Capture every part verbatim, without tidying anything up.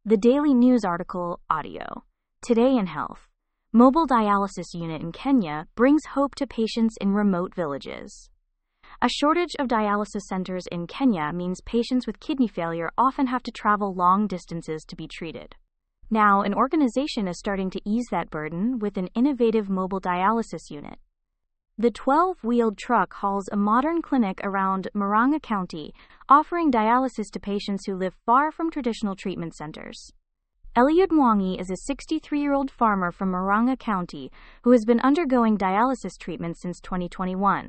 The Daily News article, audio. Today in Health. Mobile dialysis unit in Kenya brings hope to patients in remote villages. A shortage of dialysis centers in Kenya means patients with kidney failure often have to travel long distances to be treated. Now, an organization is starting to ease that burden with an innovative mobile dialysis unit. The twelve-wheeled truck hauls a modern clinic around Murang'a County, offering dialysis to patients who live far from traditional treatment centers. Eliud Mwangi is a sixty-three-year-old farmer from Murang'a County who has been undergoing dialysis treatment since twenty twenty-one.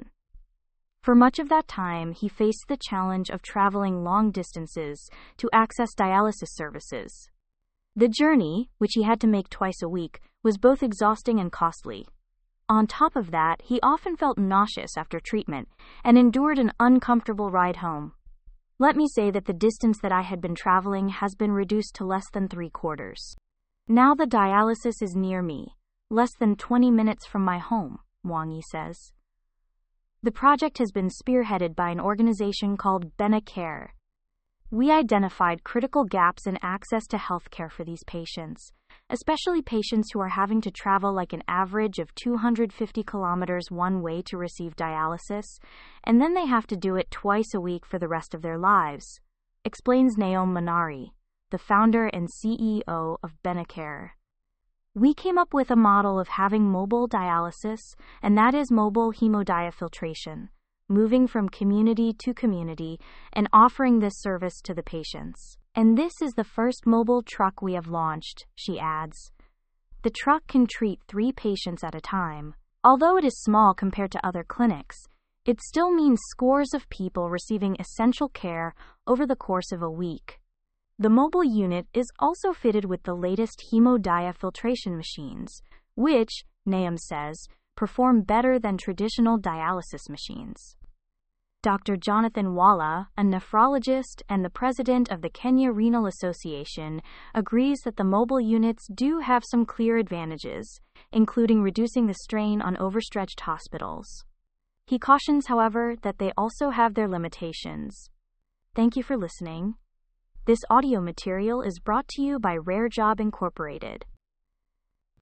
For much of that time, he faced the challenge of traveling long distances to access dialysis services. The journey, which he had to make twice a week, was both exhausting and costly. On top of that, he often felt nauseous after treatment and endured an uncomfortable ride home. Let me say that the distance that I had been traveling has been reduced to less than three quarters. Now the dialysis is near me, less than twenty minutes from my home, Mwangi says. The project has been spearheaded by an organization called BenaCare. We identified critical gaps in access to healthcare for these patients, especially patients who are having to travel like an average of two hundred fifty kilometers one way to receive dialysis, and then they have to do it twice a week for the rest of their lives, explains Naom Manari, the founder and C E O of BenaCare. We came up with a model of having mobile dialysis, and that is mobile hemodiafiltration, moving from community to community and offering this service to the patients. And this is the first mobile truck we have launched, she adds. The truck can treat three patients at a time. Although it is small compared to other clinics, it still means scores of people receiving essential care over the course of a week. The mobile unit is also fitted with the latest hemodiafiltration machines, which, Naom says, perform better than traditional dialysis machines. Doctor Jonathan Walla, a nephrologist and the president of the Kenya Renal Association, agrees that the mobile units do have some clear advantages, including reducing the strain on overstretched hospitals. He cautions, however, that they also have their limitations. Thank you for listening. This audio material is brought to you by Rare Job Incorporated.